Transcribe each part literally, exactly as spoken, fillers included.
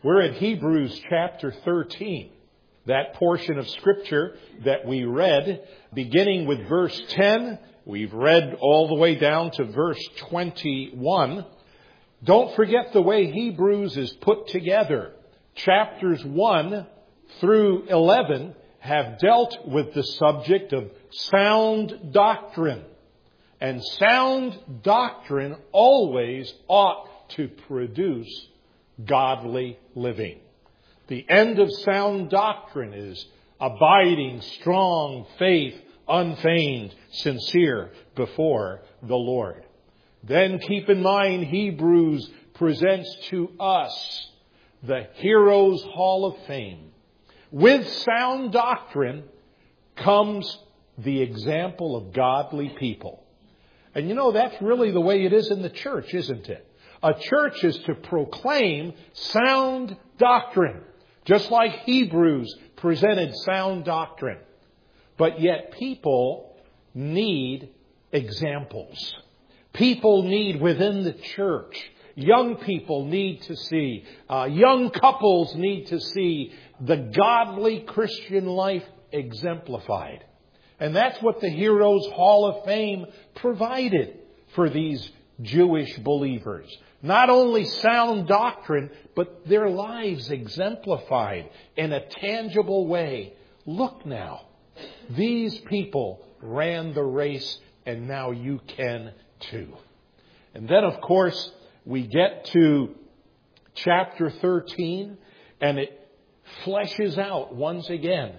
We're in Hebrews chapter thirteen. That portion of Scripture that we read, beginning with verse ten, we've read all the way down to verse twenty-one. Don't forget the way Hebrews is put together. Chapters one through eleven have dealt with the subject of sound doctrine. And sound doctrine always ought to produce godly living. The end of sound doctrine is abiding, strong faith, unfeigned, sincere before the Lord. Then keep in mind, Hebrews presents to us the Heroes Hall of Fame. With sound doctrine comes the example of godly people. And you know, that's really the way it is in the church, isn't it? A church is to proclaim sound doctrine, just like Hebrews presented sound doctrine. But yet people need examples. People need within the church. Young people need to see. Uh, young couples need to see the godly Christian life exemplified. And that's what the Heroes Hall of Fame provided for these Jewish believers. Not only sound doctrine, but their lives exemplified in a tangible way. Look now, these people ran the race, and now you can too. And then, of course, we get to chapter thirteen, and it fleshes out once again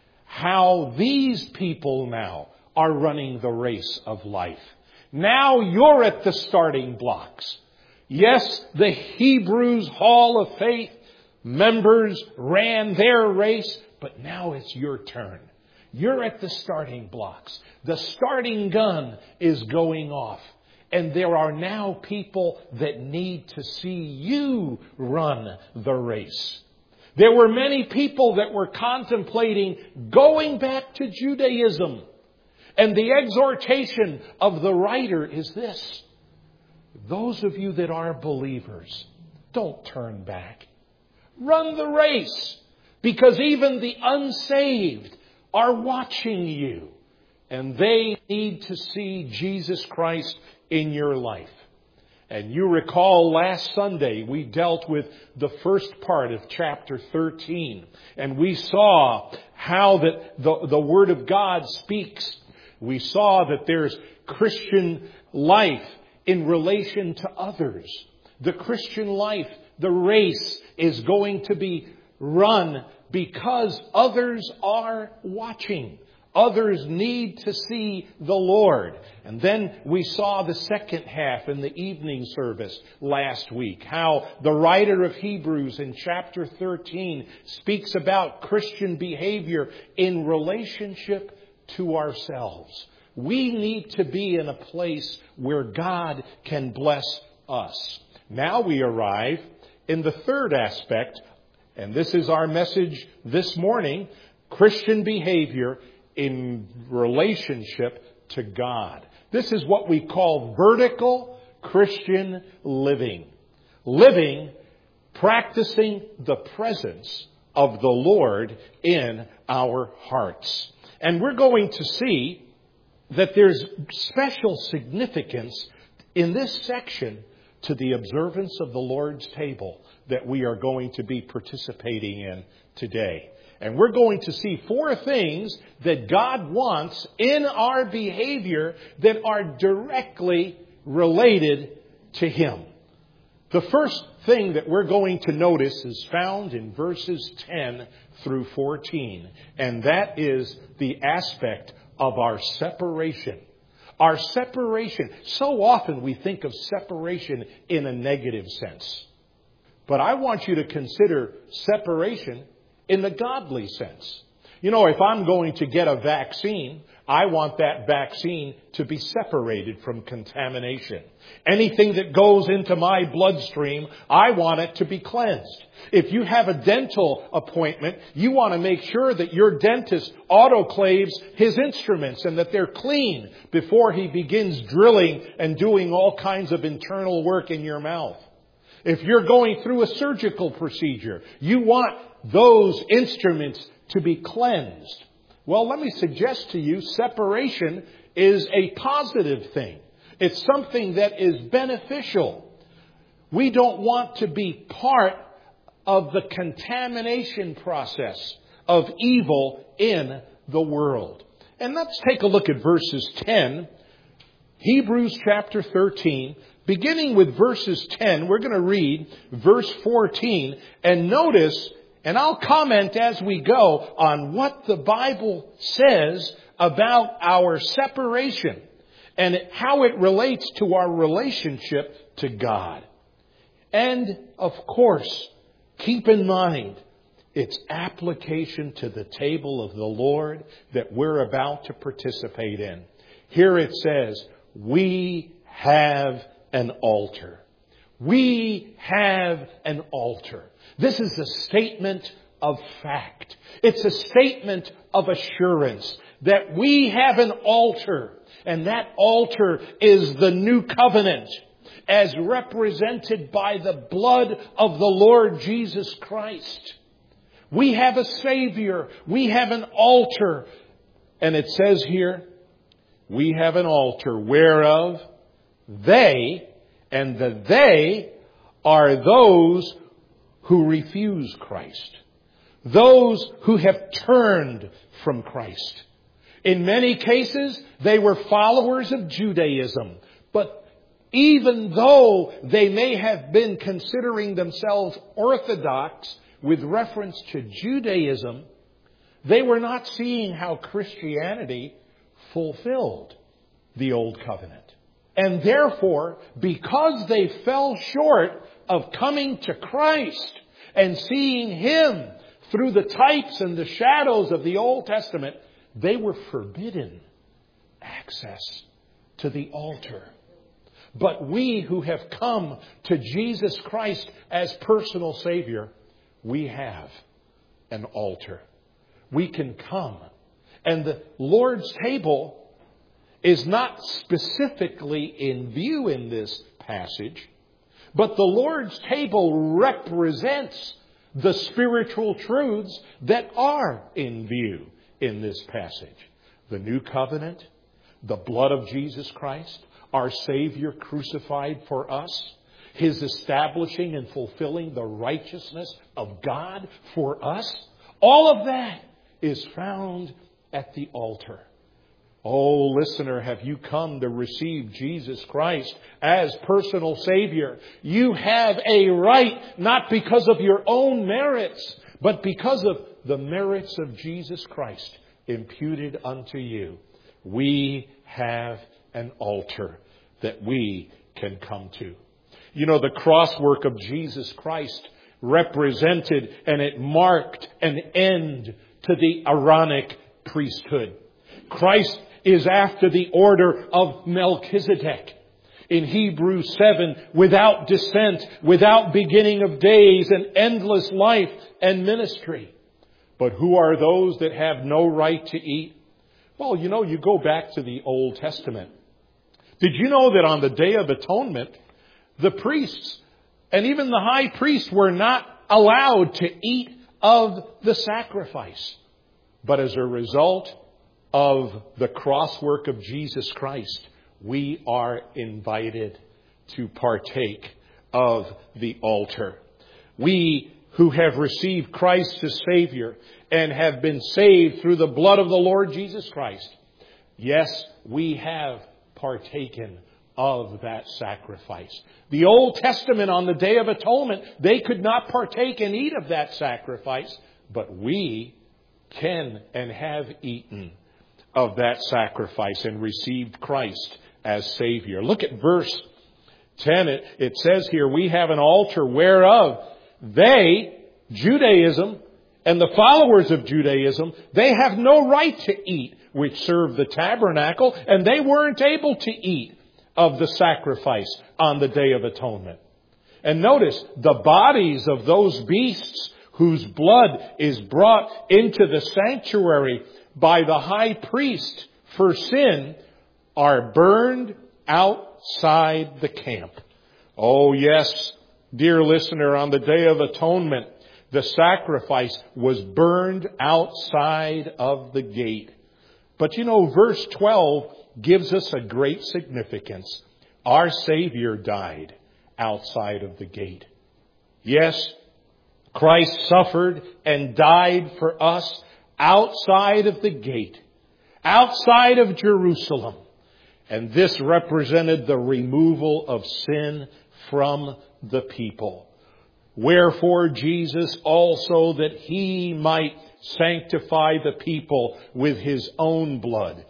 how these people now are running the race of life. Now you're at the starting blocks. Yes, the Hebrews Hall of Faith members ran their race, but now it's your turn. You're at the starting blocks. The starting gun is going off. And there are now people that need to see you run the race. There were many people that were contemplating going back to Judaism. And the exhortation of the writer is this: those of you that are believers, don't turn back. Run the race, because even the unsaved are watching you, and they need to see Jesus Christ in your life. And you recall last Sunday we dealt with the first part of chapter thirteen, and we saw how that the, the Word of God speaks. We saw that there's Christian life in relation to others. The Christian life, the race, is going to be run because others are watching. Others need to see the Lord. And then we saw the second half in the evening service last week, how the writer of Hebrews in chapter thirteen speaks about Christian behavior in relationship to ourselves. We need to be in a place where God can bless us. Now we arrive in the third aspect, and this is our message this morning: Christian behavior in relationship to God. This is what we call vertical Christian living. Living, practicing the presence of the Lord in our hearts. And we're going to see that there's special significance in this section to the observance of the Lord's table that we are going to be participating in today. And we're going to see four things that God wants in our behavior that are directly related to Him. The first thing that we're going to notice is found in verses ten through fourteen. And that is the aspect of our separation. Our separation. So often we think of separation in a negative sense. But I want you to consider separation in the godly sense. You know, if I'm going to get a vaccine, I want that vaccine to be separated from contamination. Anything that goes into my bloodstream, I want it to be cleansed. If you have a dental appointment, you want to make sure that your dentist autoclaves his instruments and that they're clean before he begins drilling and doing all kinds of internal work in your mouth. If you're going through a surgical procedure, you want those instruments to be cleansed. Well, let me suggest to you, separation is a positive thing. It's something that is beneficial. We don't want to be part of the contamination process of evil in the world. And let's take a look at verses ten. Hebrews chapter thirteen. Beginning with verses ten, we're going to read verse fourteen. And notice, and I'll comment as we go on what the Bible says about our separation and how it relates to our relationship to God. And, of course, keep in mind its application to the table of the Lord that we're about to participate in. Here it says, we have an altar. We have an altar. This is a statement of fact. It's a statement of assurance that we have an altar. And that altar is the new covenant, as represented by the blood of the Lord Jesus Christ. We have a Savior. We have an altar. And it says here, we have an altar whereof they, and the they are those who refuse Christ. Those who have turned from Christ. In many cases, they were followers of Judaism. But even though they may have been considering themselves orthodox with reference to Judaism, they were not seeing how Christianity fulfilled the Old Covenant. And therefore, because they fell short of coming to Christ and seeing Him through the types and the shadows of the Old Testament, they were forbidden access to the altar. But we who have come to Jesus Christ as personal Savior, we have an altar. We can come. And the Lord's table is not specifically in view in this passage, but the Lord's table represents the spiritual truths that are in view in this passage. The new covenant, the blood of Jesus Christ, our Savior crucified for us, His establishing and fulfilling the righteousness of God for us. All of that is found at the altar. Oh, listener, have you come to receive Jesus Christ as personal Savior? You have a right, not because of your own merits, but because of the merits of Jesus Christ imputed unto you. We have an altar that we can come to. You know, the cross work of Jesus Christ represented and it marked an end to the Aaronic priesthood. Christ is after the order of Melchizedek. In Hebrews seven, without descent, without beginning of days, and endless life and ministry. But who are those that have no right to eat? Well, you know, you go back to the Old Testament. Did you know that on the Day of Atonement, the priests and even the high priest were not allowed to eat of the sacrifice? But as a result of the cross work of Jesus Christ, we are invited to partake of the altar. We who have received Christ as Savior and have been saved through the blood of the Lord Jesus Christ, yes, we have partaken of that sacrifice. The Old Testament on the Day of Atonement, they could not partake and eat of that sacrifice, but we can and have eaten of that sacrifice and received Christ as Savior. Look at verse ten. It, it says here, we have an altar whereof they, Judaism, and the followers of Judaism, they have no right to eat, which serve the tabernacle, and they weren't able to eat of the sacrifice on the Day of Atonement. And notice, the bodies of those beasts whose blood is brought into the sanctuary by the high priest for sin are burned outside the camp. Oh yes, Dear listener, on the Day of Atonement, the sacrifice was burned outside of the gate. But you know, verse twelve gives us a great significance. Our Savior died outside of the gate. Yes, Christ suffered and died for us outside of the gate, outside of Jerusalem. And this represented the removal of sin from the people. Wherefore Jesus also, that he might sanctify the people with his own blood,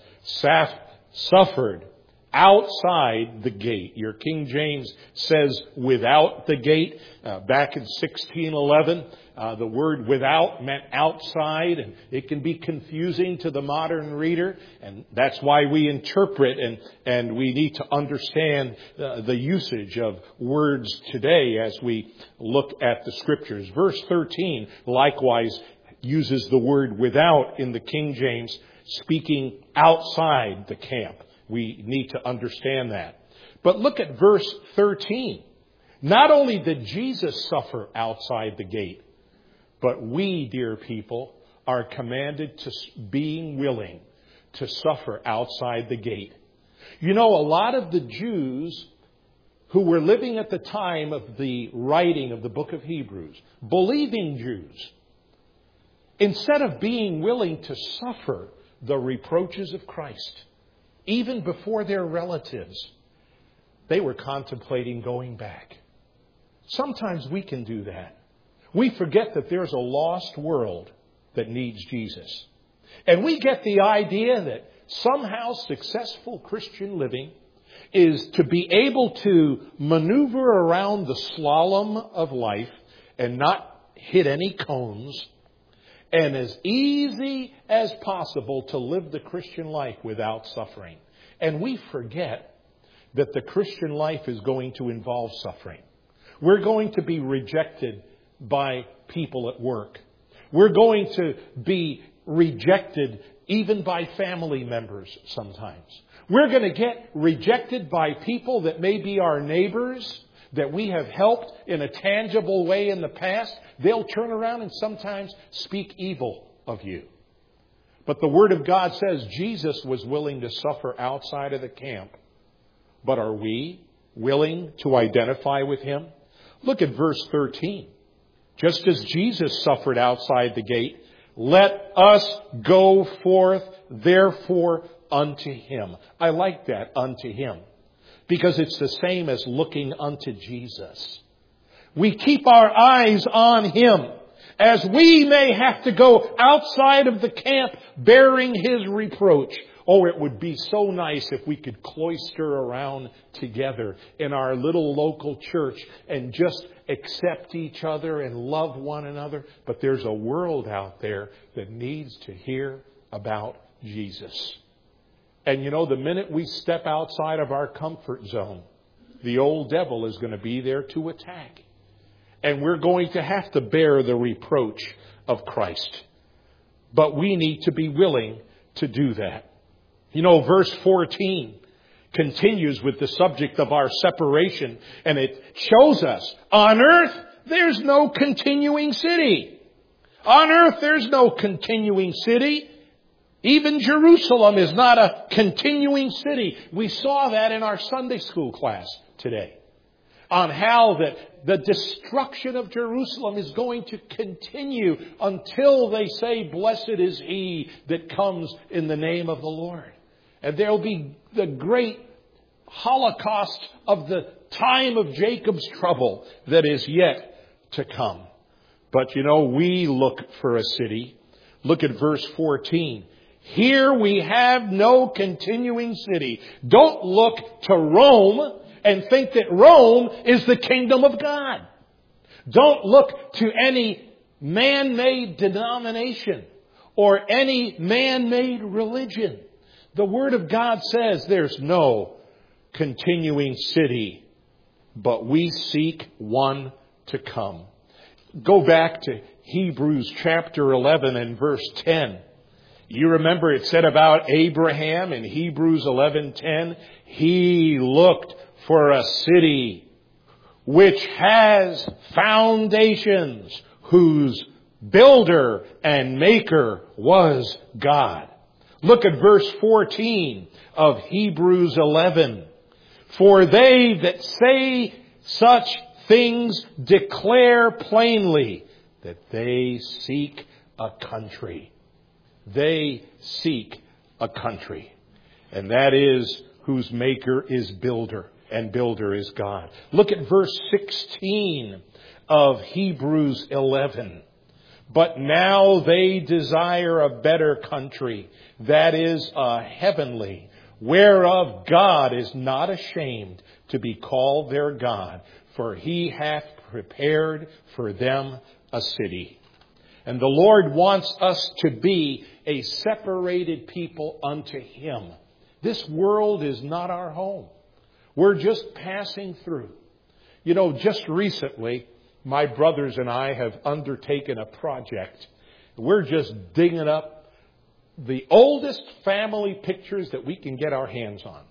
suffered outside the gate. Your King James says without the gate. Uh, back in sixteen eleven, uh, the word without meant outside, and it can be confusing to the modern reader, and that's why we interpret and, and we need to understand uh, the usage of words today as we look at the Scriptures. Verse thirteen likewise uses the word without in the King James, speaking outside the camp. We need to understand that. But look at verse thirteen. Not only did Jesus suffer outside the gate, but we, dear people, are commanded to being willing to suffer outside the gate. You know, a lot of the Jews who were living at the time of the writing of the book of Hebrews, believing Jews, instead of being willing to suffer the reproaches of Christ, even before their relatives, they were contemplating going back. Sometimes we can do that. We forget that there's a lost world that needs Jesus. And we get the idea that somehow successful Christian living is to be able to maneuver around the slalom of life and not hit any cones, and as easy as possible to live the Christian life without suffering. And we forget that the Christian life is going to involve suffering. We're going to be rejected by people at work. We're going to be rejected even by family members sometimes. We're going to get rejected by people that may be our neighbors, that we have helped in a tangible way in the past. They'll turn around and sometimes speak evil of you. But the Word of God says Jesus was willing to suffer outside of the camp. But are we willing to identify with Him? Look at verse thirteen. Just as Jesus suffered outside the gate, let us go forth therefore unto Him. I like that, unto Him, because it's the same as looking unto Jesus. We keep our eyes on Him, as we may have to go outside of the camp bearing His reproach. Oh, it would be so nice if we could cloister around together in our little local church and just accept each other and love one another. But there's a world out there that needs to hear about Jesus. And you know, the minute we step outside of our comfort zone, the old devil is going to be there to attack. And we're going to have to bear the reproach of Christ. But we need to be willing to do that. You know, verse fourteen continues with the subject of our separation, and it shows us on earth there's no continuing city. On earth there's no continuing city. Even Jerusalem is not a continuing city. We saw that in our Sunday school class today, on how that the destruction of Jerusalem is going to continue until they say, blessed is he that comes in the name of the Lord. And there will be the great Holocaust of the time of Jacob's trouble that is yet to come. But you know, we look for a city. Look at verse fourteen. Here we have no continuing city. Don't look to Rome and think that Rome is the kingdom of God. Don't look to any man-made denomination or any man-made religion. The Word of God says there's no continuing city, but we seek one to come. Go back to Hebrews chapter eleven and verse ten. You remember it said about Abraham in Hebrews eleven ten, he looked for a city which has foundations, whose builder and maker was God. Look at verse fourteen of Hebrews eleven. For they that say such things declare plainly that they seek a country. They seek a country. And that is whose maker is builder, and builder is God. Look at verse sixteen of Hebrews eleven. But now they desire a better country, that is a heavenly, whereof God is not ashamed to be called their God, for he hath prepared for them a city. And the Lord wants us to be a separated people unto him. This world is not our home. We're just passing through. You know, just recently, my brothers and I have undertaken a project. We're just digging up the oldest family pictures that we can get our hands on.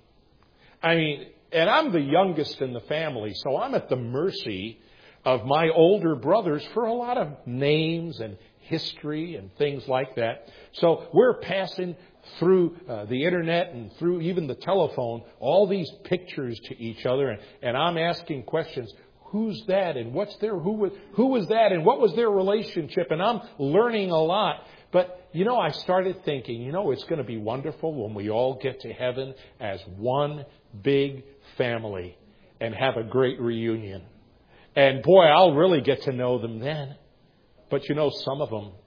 I mean, and I'm the youngest in the family, so I'm at the mercy of my older brothers for a lot of names and history and things like that. So we're passing through uh, the internet and through even the telephone, all these pictures to each other. And, and I'm asking questions. Who's that? And what's their, who was, who was that? And what was their relationship? And I'm learning a lot. But, you know, I started thinking, you know, it's going to be wonderful when we all get to heaven as one big family and have a great reunion. And boy, I'll really get to know them then. But you know, some of them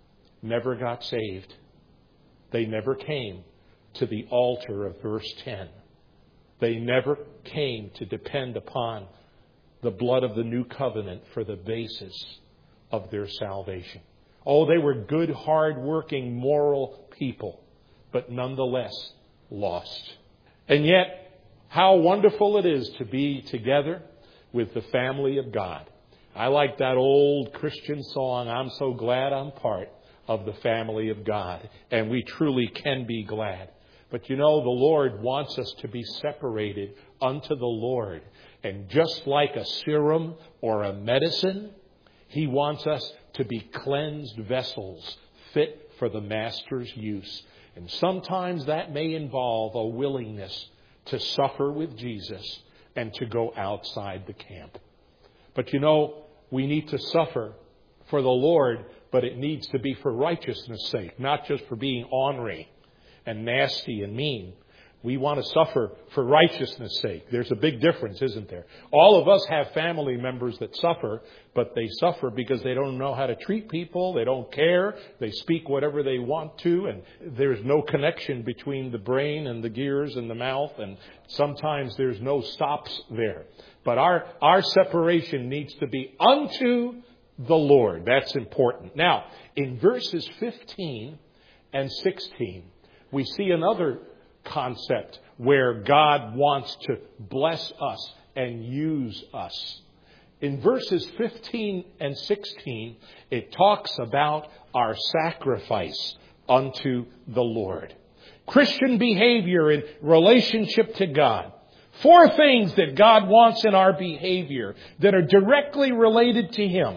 never got saved. They never came to the altar of verse ten. They never came to depend upon the blood of the new covenant for the basis of their salvation. Oh, they were good, hard-working, moral people, but nonetheless lost. And yet, how wonderful it is to be together with the family of God. I like that old Christian song, I'm so glad I'm part of the family of God. And we truly can be glad. But you know, the Lord wants us to be separated unto the Lord. And just like a serum or a medicine, he wants us to be cleansed vessels fit for the Master's use. And sometimes that may involve a willingness to suffer with Jesus and to go outside the camp. But you know, we need to suffer for the Lord, but it needs to be for righteousness' sake, not just for being ornery and nasty and mean. We want to suffer for righteousness' sake. There's a big difference, isn't there? All of us have family members that suffer, but they suffer because they don't know how to treat people. They don't care. They speak whatever they want to, and there's no connection between the brain and the gears and the mouth, and sometimes there's no stops there. But our, our separation needs to be unto the Lord. That's important. Now, in verses fifteen and sixteen, we see another concept where God wants to bless us and use us. In verses fifteen and sixteen, it talks about our sacrifice unto the Lord. Christian behavior in relationship to God. Four things that God wants in our behavior that are directly related to Him.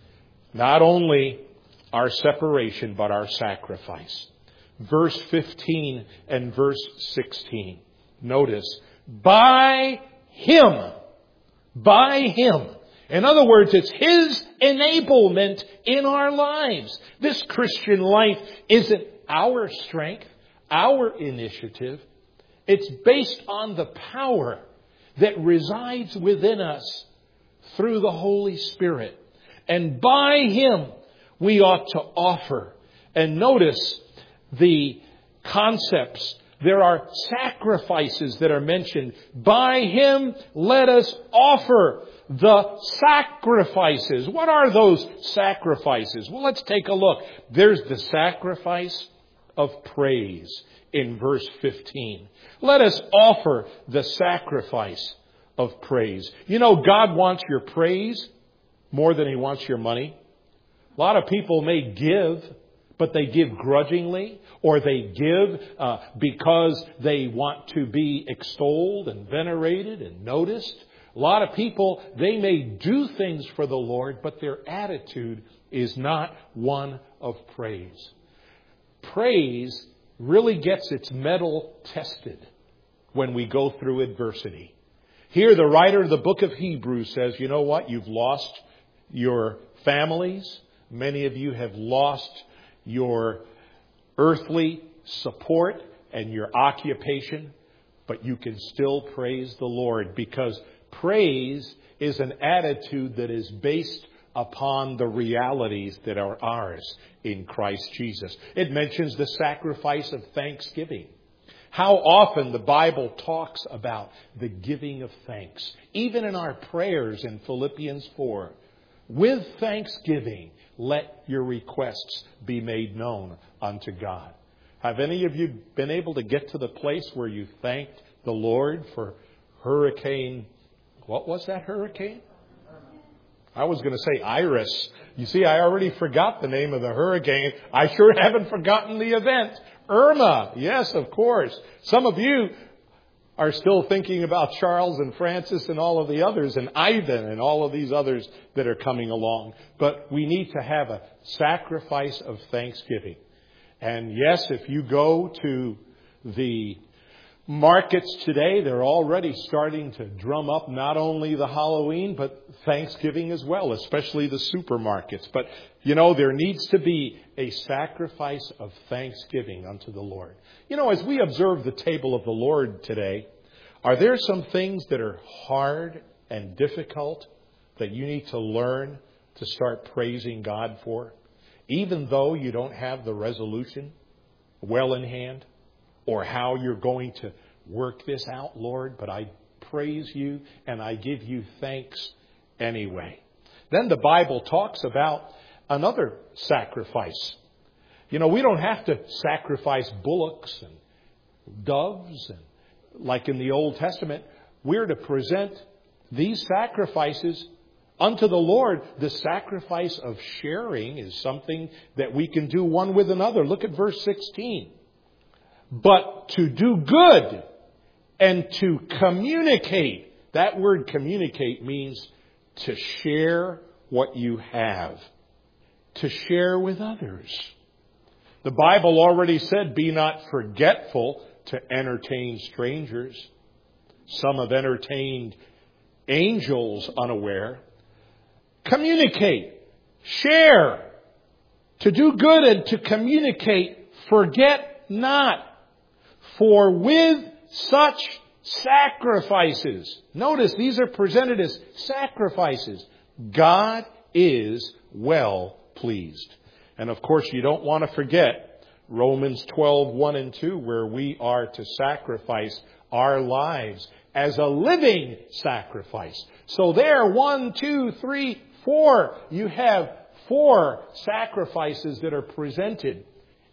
Not only our separation, but our sacrifice. Verse fifteen and verse sixteen. Notice, by Him. By Him. In other words, it's His enablement in our lives. This Christian life isn't our strength, our initiative. It's based on the power that resides within us through the Holy Spirit. And by Him, we ought to offer. And notice the concepts. There are sacrifices that are mentioned. By Him, let us offer the sacrifices. What are those sacrifices? Well, let's take a look. There's the sacrifice of praise in verse fifteen. Let us offer the sacrifice of praise. You know, God wants your praise more than He wants your money. A lot of people may give, but they give grudgingly, or they give uh, because they want to be extolled and venerated and noticed. A lot of people, they may do things for the Lord, but their attitude is not one of praise. Praise really gets its mettle tested when we go through adversity. Here, the writer of the book of Hebrews says, you know what? You've lost your families. Many of you have lost your earthly support and your occupation, but you can still praise the Lord, because praise is an attitude that is based upon the realities that are ours in Christ Jesus. It mentions the sacrifice of thanksgiving. How often the Bible talks about the giving of thanks. Even in our prayers in Philippians four. With thanksgiving, let your requests be made known unto God. Have any of you been able to get to the place where you thanked the Lord for Hurricane, what was that hurricane? I was going to say Iris. You see, I already forgot the name of the hurricane. I sure haven't forgotten the event. Irma. Yes, of course. Some of you are still thinking about Charles and Francis and all of the others, and Ivan and all of these others that are coming along. But we need to have a sacrifice of thanksgiving. And yes, if you go to the markets today, they're already starting to drum up not only the Halloween, but Thanksgiving as well, especially the supermarkets. But, you know, there needs to be a sacrifice of thanksgiving unto the Lord. You know, as we observe the table of the Lord today, are there some things that are hard and difficult that you need to learn to start praising God for, even though you don't have the resolution well in hand? Or how you're going to work this out, Lord, but I praise you and I give you thanks anyway. Then the Bible talks about another sacrifice. You know, we don't have to sacrifice bullocks and doves, and like in the Old Testament. We're to present these sacrifices unto the Lord. The sacrifice of sharing is something that we can do one with another. Look at verse sixteen. But to do good and to communicate. That word communicate means to share what you have. To share with others. The Bible already said, be not forgetful to entertain strangers. Some have entertained angels unaware. Communicate. Share. To do good and to communicate. Forget not. For with such sacrifices, notice these are presented as sacrifices, God is well pleased. And of course, you don't want to forget Romans twelve, one and two, where we are to sacrifice our lives as a living sacrifice. So there, one, two, three, four, you have four sacrifices that are presented,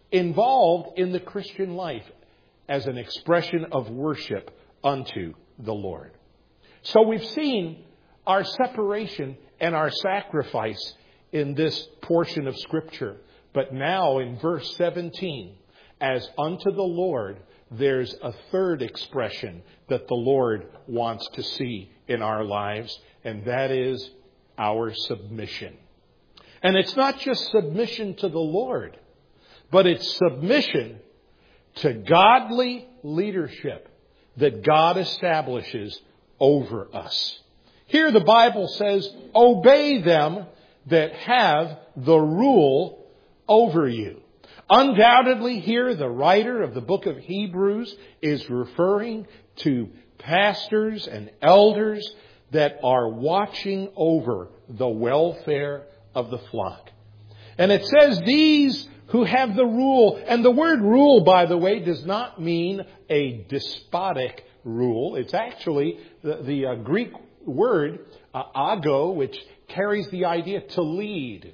involved in the Christian life, as an expression of worship unto the Lord. So we've seen our separation and our sacrifice in this portion of Scripture. But now in verse seventeen, as unto the Lord, there's a third expression that the Lord wants to see in our lives, and that is our submission. And it's not just submission to the Lord, but it's submission to godly leadership that God establishes over us. Here the Bible says, obey them that have the rule over you. Undoubtedly here the writer of the book of Hebrews is referring to pastors and elders that are watching over the welfare of the flock. And it says these who have the rule. And the word rule, by the way, does not mean a despotic rule. It's actually the, the uh, Greek word, uh, ago, which carries the idea to lead.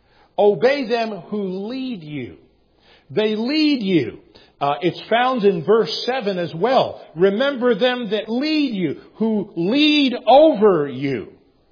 Obey them who lead you. They lead you. Uh, it's found in verse seven as well. Remember them that lead you, who lead over you.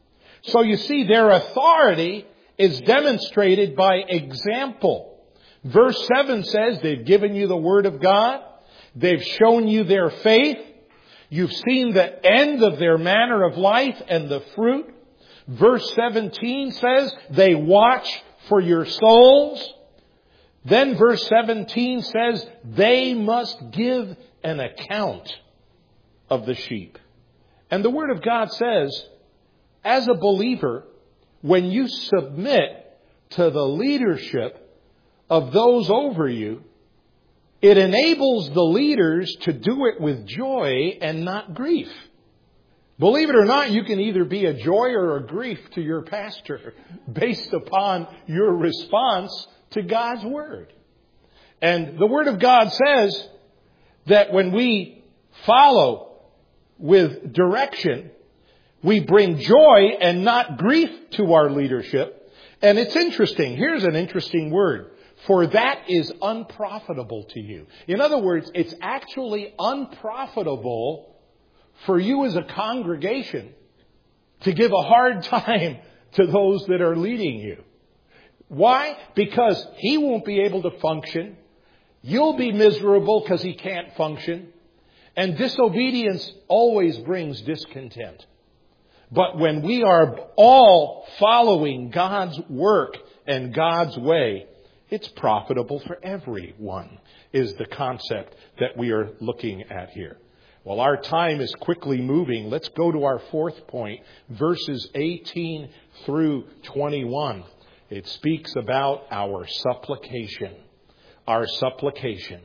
So you see, their authority is demonstrated by example. Verse seven says they've given you the Word of God. They've shown you their faith. You've seen the end of their manner of life and the fruit. Verse seventeen says, they watch for your souls. Then verse seventeen says, they must give an account of the sheep. And the Word of God says, as a believer, when you submit to the leadership of those over you, it enables the leaders to do it with joy and not grief. Believe it or not, you can either be a joy or a grief to your pastor based upon your response to God's Word. And the Word of God says that when we follow with direction, we bring joy and not grief to our leadership. And it's interesting. Here's an interesting word. For that is unprofitable to you. In other words, it's actually unprofitable for you as a congregation to give a hard time to those that are leading you. Why? Because he won't be able to function. You'll be miserable because he can't function. And disobedience always brings discontent. But when we are all following God's work and God's way, it's profitable for everyone, is the concept that we are looking at here. Well, our time is quickly moving. Let's go to our fourth point, verses eighteen through twenty-one. It speaks about our supplication. Our supplication.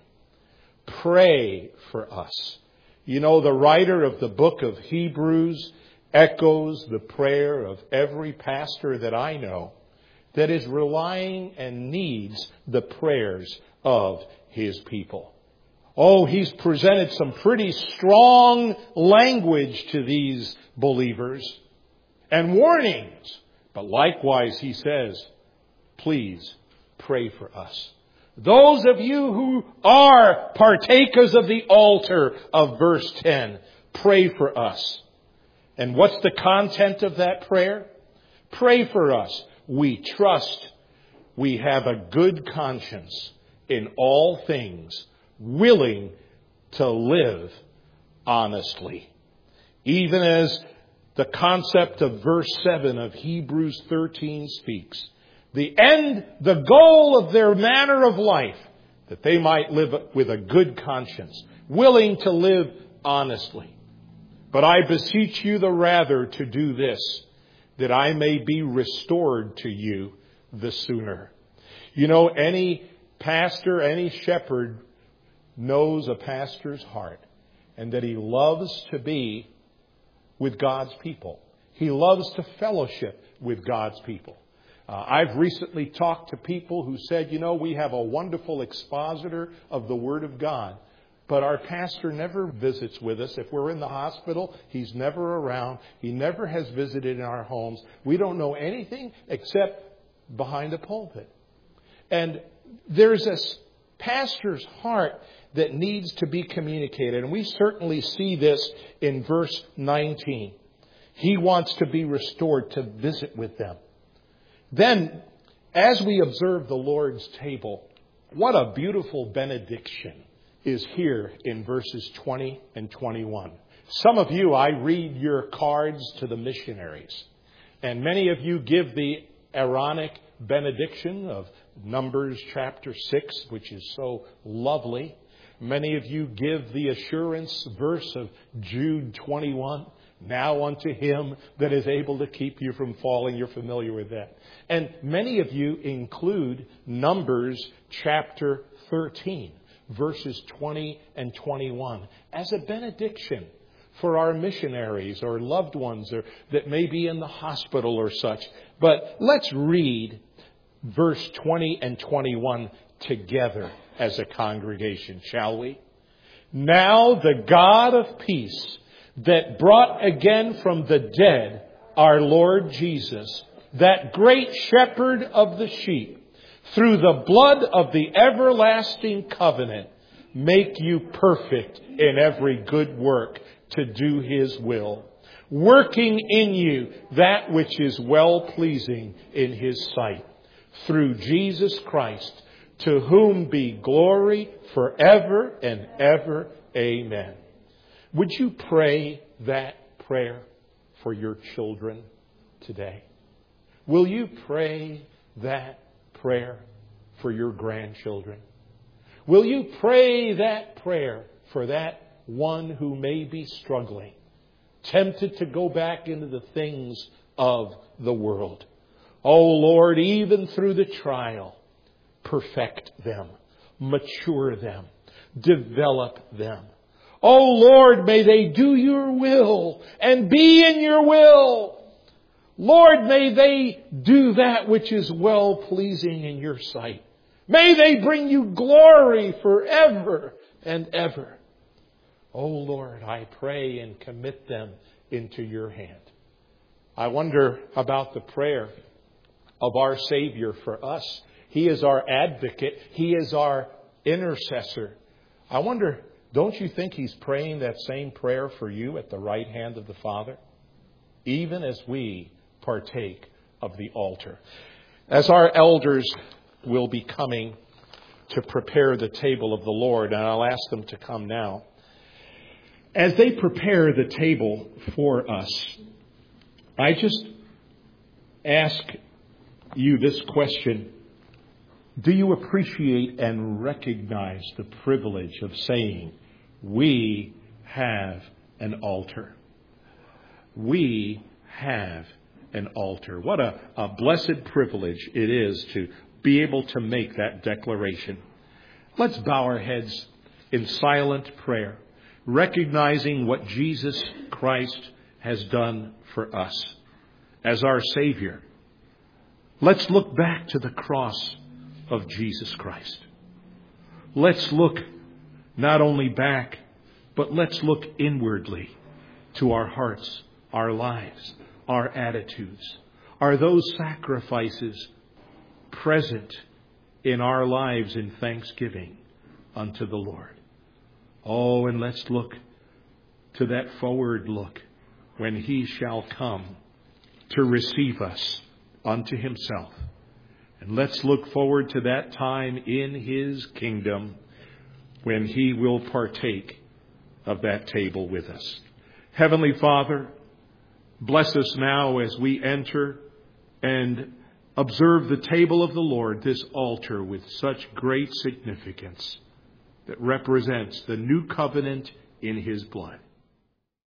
Pray for us. You know, the writer of the book of Hebrews echoes the prayer of every pastor that I know that is relying and needs the prayers of his people. Oh, he's presented some pretty strong language to these believers and warnings. But likewise, he says, please pray for us. Those of you who are partakers of the altar of verse ten, pray for us. And what's the content of that prayer? Pray for us. We trust we have a good conscience in all things, willing to live honestly. Even as the concept of verse seven of Hebrews thirteen speaks. The end, the goal of their manner of life, that they might live with a good conscience, willing to live honestly. But I beseech you the rather to do this, that I may be restored to you the sooner. You know, any pastor, any shepherd knows a pastor's heart, and that he loves to be with God's people. He loves to fellowship with God's people. Uh, I've recently talked to people who said, you know, we have a wonderful expositor of the Word of God, but our pastor never visits with us. If we're in the hospital, he's never around. He never has visited in our homes. We don't know anything except behind a pulpit. And there's a pastor's heart that needs to be communicated. And we certainly see this in verse nineteen. He wants to be restored, to visit with them. Then, as we observe the Lord's table, what a beautiful benediction is here in verses twenty and twenty-one. Some of you, I read your cards to the missionaries. And many of you give the Aaronic benediction of Numbers chapter six, which is so lovely. Many of you give the assurance verse of Jude twenty-one. Now unto him that is able to keep you from falling. You're familiar with that. And many of you include Numbers chapter thirteen, verses twenty and twenty-one, as a benediction for our missionaries or loved ones or that may be in the hospital or such. But let's read verse twenty and twenty-one together as a congregation, shall we? Now the God of peace, that brought again from the dead our Lord Jesus, that great shepherd of the sheep, through the blood of the everlasting covenant, make you perfect in every good work to do his will, working in you that which is well-pleasing in his sight, through Jesus Christ, to whom be glory forever and ever. Amen. Would you pray that prayer for your children today? Will you pray that prayer for your grandchildren? Will you pray that prayer for that one who may be struggling, tempted to go back into the things of the world? Oh Lord, even through the trial, perfect them, mature them, develop them. Oh Lord, may they do your will and be in your will. Lord, may they do that which is well-pleasing in your sight. May they bring you glory forever and ever. Oh Lord, I pray and commit them into your hand. I wonder about the prayer of our Savior for us. He is our advocate. He is our intercessor. I wonder, don't you think He's praying that same prayer for you at the right hand of the Father? Even as we partake of the altar. As our elders will be coming to prepare the table of the Lord, and I'll ask them to come now. As they prepare the table for us, I just ask you this question. Do you appreciate and recognize the privilege of saying, we have an altar? We have an altar. What a, a blessed privilege it is to be able to make that declaration. Let's bow our heads in silent prayer, recognizing what Jesus Christ has done for us as our Savior. Let's look back to the cross of Jesus Christ. Let's look not only back, but let's look inwardly to our hearts, our lives, our attitudes. Are those sacrifices present in our lives in thanksgiving unto the Lord? Oh, and let's look to that forward look when He shall come to receive us unto Himself. And let's look forward to that time in His kingdom when He will partake of that table with us. Heavenly Father, bless us now as we enter and observe the table of the Lord, this altar with such great significance that represents the new covenant in His blood.